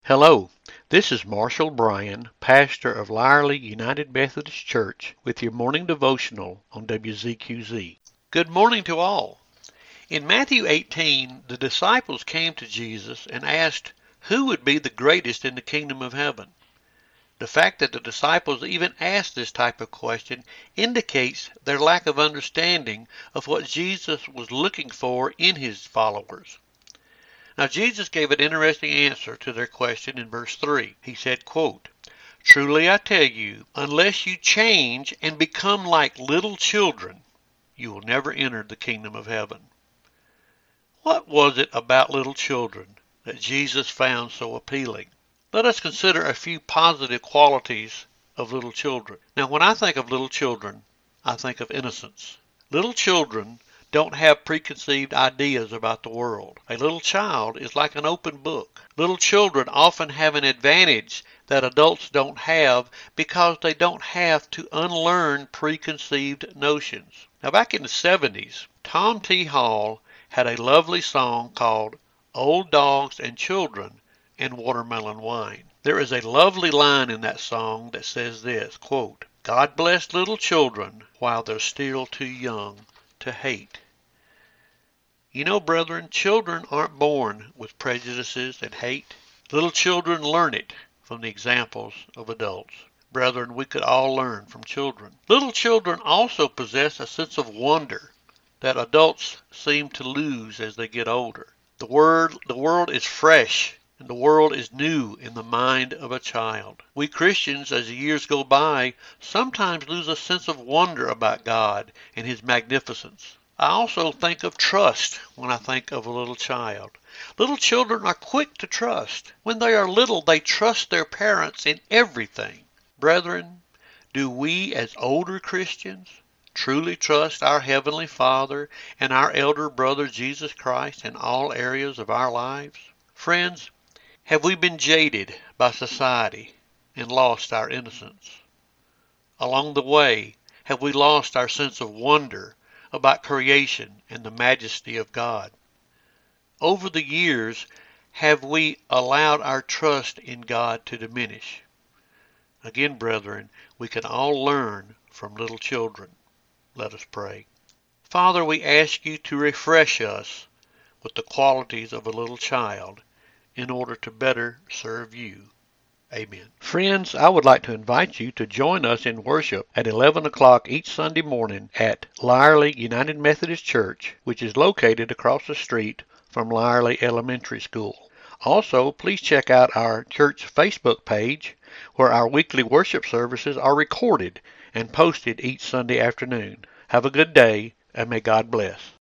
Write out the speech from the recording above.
Hello, this is Marshall Bryan, pastor of Lyerly United Methodist Church, with your morning devotional on WZQZ. Good morning to all. In Matthew 18, the disciples came to Jesus and asked who would be the greatest in the kingdom of heaven. The fact that the disciples even asked this type of question indicates their lack of understanding of what Jesus was looking for in his followers. Now, Jesus gave an interesting answer to their question in verse 3. He said, quote, "Truly I tell you, unless you change and become like little children, you will never enter the kingdom of heaven." What was it about little children that Jesus found so appealing? Let us consider a few positive qualities of little children. Now, when I think of little children, I think of innocence. Little children don't have preconceived ideas about the world. A little child is like an open book. Little children often have an advantage that adults don't have because they don't have to unlearn preconceived notions. Now, back in the 70s, Tom T. Hall had a lovely song called "Old Dogs and Children and Watermelon Wine." There is a lovely line in that song that says this, quote, "God bless little children while they're still too young to hate." You know, brethren, children aren't born with prejudices and hate. Little children learn it from the examples of adults. Brethren, we could all learn from children. Little children also possess a sense of wonder that adults seem to lose as they get older. The world is fresh, and the world is new in the mind of a child. We Christians, as the years go by, sometimes lose a sense of wonder about God and His magnificence. I also think of trust when I think of a little child. Little children are quick to trust. When they are little, they trust their parents in everything. Brethren, do we as older Christians truly trust our Heavenly Father and our elder brother Jesus Christ in all areas of our lives? Friends, have we been jaded by society and lost our innocence? Along the way, have we lost our sense of wonder about creation and the majesty of God? Over the years, have we allowed our trust in God to diminish? Again, brethren, we can all learn from little children. Let us pray. Father, we ask you to refresh us with the qualities of a little child in order to better serve you. Amen. Friends, I would like to invite you to join us in worship at 11 o'clock each Sunday morning at Lyerly United Methodist Church, which is located across the street from Lyerly Elementary School. Also, please check out our church Facebook page, where our weekly worship services are recorded and posted each Sunday afternoon. Have a good day, and may God bless.